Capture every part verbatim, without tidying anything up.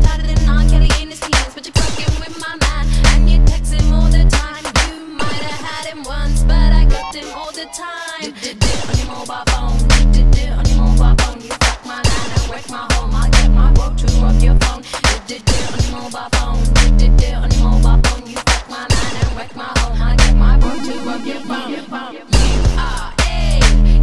tighter than R. Kelly in his teens, but you're fucking with my man, and you text him all the time. You might have had him once, but I got him all the time. Did it on your mobile phone, did it on your mobile phone. You fuck my line and wreck my home. I get my bro to rob your phone. Did it on your mobile phone, did it on your mobile phone. You fuck my line and wreck my home. I get my bro to rob your phone. You are a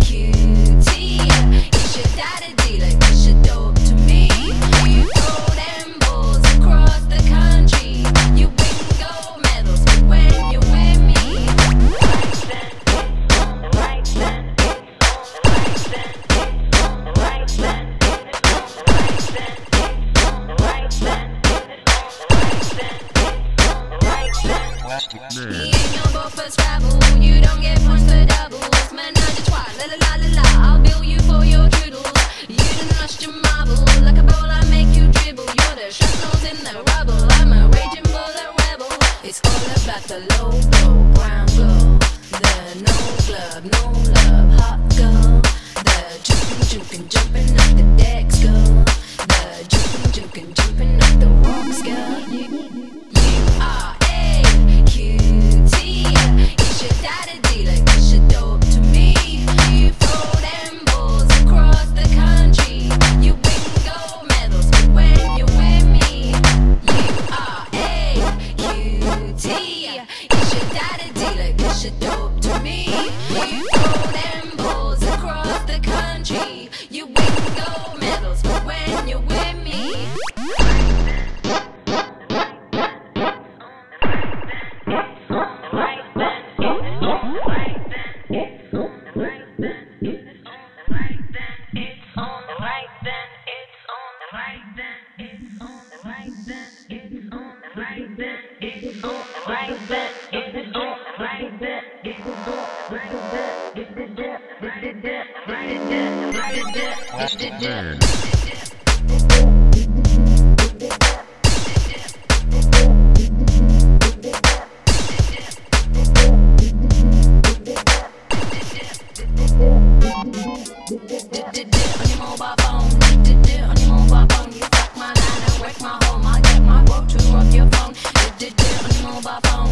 cutie, it's your daddy dealer, it's your dope to me. You throw them balls across the country. You win gold medals when you're with me. Right then, it's on the right then, it's on the right then, it's on the right then, it's on the right then, it's on the right then, it's on the right then, it's on the right then. Me and your both first travel, you don't get points for doubles. Menage a trois, la la la la la. I'll bill you for your doodles. You done lost your marble, like a ball I make you dribble. You're the shrapnels in the rubble. I'm a raging bullet rebel. It's all about the low blow, brown girl, the no club, no love, hot girl, the jumping, jumping, jumping up the decks girl, the jumping, jumping, jumping up the rocks girl. You, you are a cutie, it's your daddy dealer, it's your dope to me. You throw them balls across the country. You win gold medals when you're with me. You are a cutie, it's your daddy dealer, it's your dope to me. You throw them balls across the country. You win gold medals when you're with me. Phone.